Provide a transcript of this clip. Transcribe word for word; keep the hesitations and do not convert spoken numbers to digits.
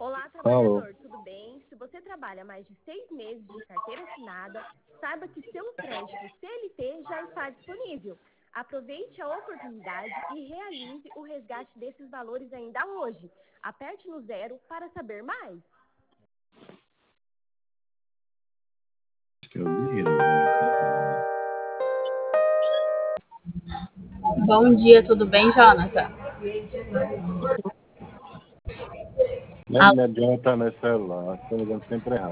Olá, Alô. trabalhador, tudo bem? Se você trabalha mais de seis meses de carteira assinada, saiba que seu crédito C L T já está disponível. Aproveite a oportunidade e realize o resgate desses valores ainda hoje. Aperte no zero para saber mais. Acho que é o dinheiro, né? Bom dia, tudo bem, Jonathan? Não, não adianta no celular, estou ligando sempre errado.